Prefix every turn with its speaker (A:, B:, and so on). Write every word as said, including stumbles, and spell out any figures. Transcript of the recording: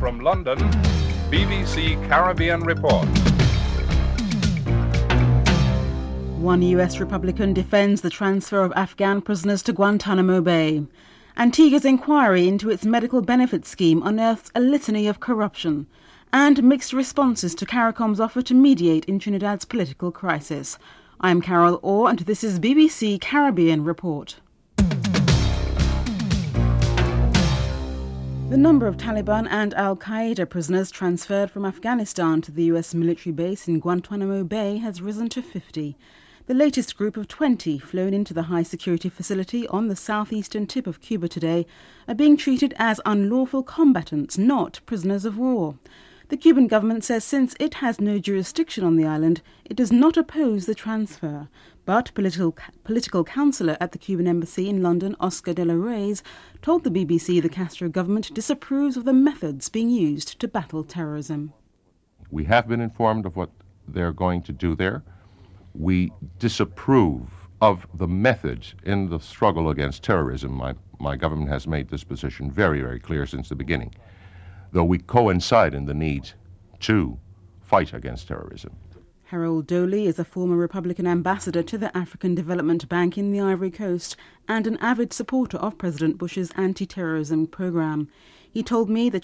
A: From London, B B C Caribbean Report.
B: One U S Republican defends the transfer of Afghan prisoners to Guantanamo Bay. Antigua's inquiry into its medical benefit scheme unearths a litany of corruption. And mixed responses to CARICOM's offer to mediate in Trinidad's political crisis. I'm Carol Orr and this is B B C Caribbean Report. The number of Taliban and Al-Qaeda prisoners transferred from Afghanistan to the U S military base in Guantanamo Bay has risen to fifty. The latest group of twenty flown into the high-security facility on the southeastern tip of Cuba today are being treated as unlawful combatants, not prisoners of war. The Cuban government says since it has no jurisdiction on the island, it does not oppose the transfer. But political political counsellor at the Cuban embassy in London, Oscar de la Reyes, told the B B C the Castro government disapproves of the methods being used to battle terrorism.
C: We have been informed of what they're going to do there. We disapprove of the methods in the struggle against terrorism. My, my government has made this position very, very clear since the beginning, though we coincide in the need to fight against terrorism.
B: Harold Doley is a former Republican ambassador to the African Development Bank in the Ivory Coast and an avid supporter of President Bush's anti-terrorism program. He told me the